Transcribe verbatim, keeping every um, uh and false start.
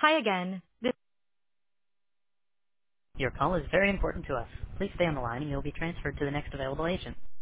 Hi again. This Your call is very important to us. Please stay on the line and you'll be transferred to the next available agent.